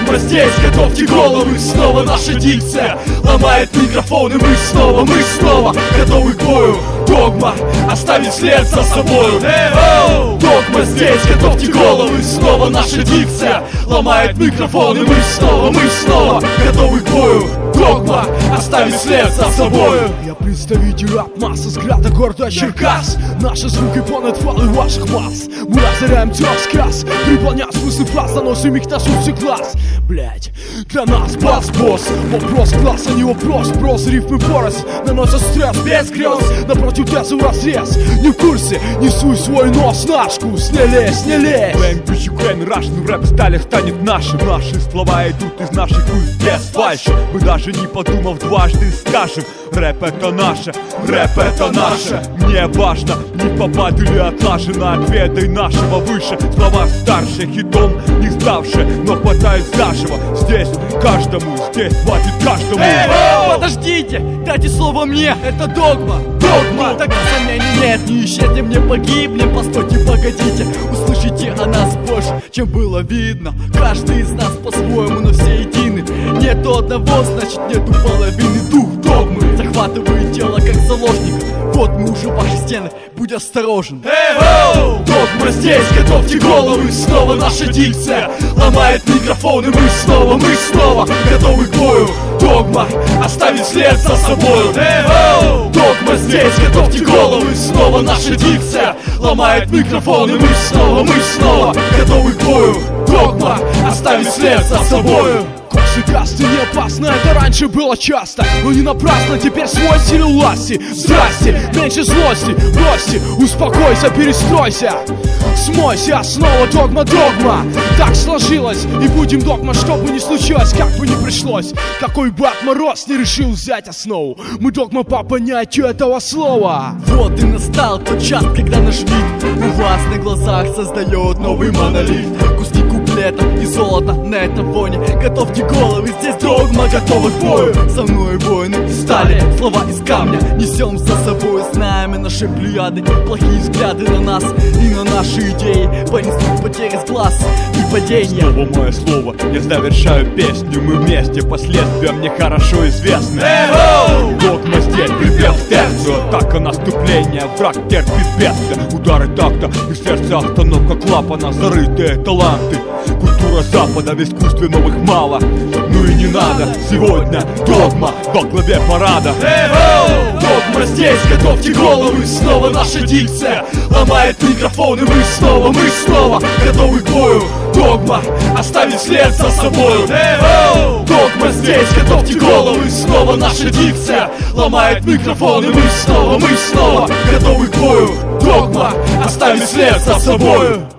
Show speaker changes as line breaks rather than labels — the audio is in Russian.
Догма здесь, готовьте головы. Снова наша дикция ломает микрофон, и мы снова готовы к бою. Догма оставить след за собою. Догма здесь, готовьте головы. Снова наша дикция ломает микрофон, и мы снова готовы к бою. Догма оставить след за собою.
Я представитель рап-массы с града города Черкас. Наши звуки понад фалы ваших масс. Мы разоряем рассказ, приполняем смыслы фраз, заносим их на суть глаз. Блять, для нас бас-босс. Вопрос класса, не вопрос, прос, рифмы порость. Наносят стресс без грез, напротив тезу разрез. Не в курсе, несу свой нос на вкус. Не лезь, не лезь.
Клейм, ключи, клейм, рашен, рэп стали станет нашим. Наши слова идут из наших уст без фальши. Мы даже не подумав дважды скажем: рэп это наше, рэп это наше. Мне важно, не попаду ли отлажено, отведай нашего выше. Слова старше, хитом не ставшие, но хватает заживо. Здесь каждому, здесь хватит каждому.
Подождите, дайте слово мне, это догма. Догма, тогда сомнений нет, не исчезнем, не погибнем. Постойте, погодите, услышите о нас больше, чем было видно. Каждый из нас по-своему, но все едины. Нету одного, значит нету половины. Дух догмы захватывает тело как заложник. Вот мы уже ваши стены, будь осторожен. Догма здесь, готовьте головы. Снова наша дикция ломает микрофон, и мы снова готовы к бою. Догма оставить след за собою. Догма здесь, готовьте головы. Снова наша дикция ломает микрофон, и мы снова готовы к бою. Догма оставить след за собою.
Касты не опасно, это раньше было часто, но не напрасно, теперь свой стиль власти. Здрасте, меньше злости, бросьте, успокойся, перестройся. Смойся, снова догма. Так сложилось, и будем догма, что бы ни случилось, как бы ни пришлось. Какой бы Мороз не решил взять основу, мы догма по понятию этого слова.
Вот и настал тот час, когда наш вид у вас на глазах создает новый монолит. Куски куплетов и золота на этом фоне. Готовьте головы, здесь догма готова к бою. Со мной воины стали, слова из камня. Несем за собой знамя нашей плеяды. Плохие взгляды на нас и на наши идеи понесут потери с глаз и падения.
Снова мое слово, я завершаю песню. Мы вместе, последствия мне хорошо известны. Догма здесь, припев в терцию. Атака, наступление, враг терпит бедствия. Удары такта и в сердце остановка клапана. Зарытые таланты, культура Запада, в искусстве новых мало. Ну и не надо, сегодня догма во главе парада.
Догма здесь, готовьте головы. Снова наша дикция ломает микрофон, и мы снова готовы к бою. Догма оставить след за собою. Догма здесь, готовьте головы. Снова наша дикция ломает микрофон, и мы снова готовы к бою. Догма оставить след за собою.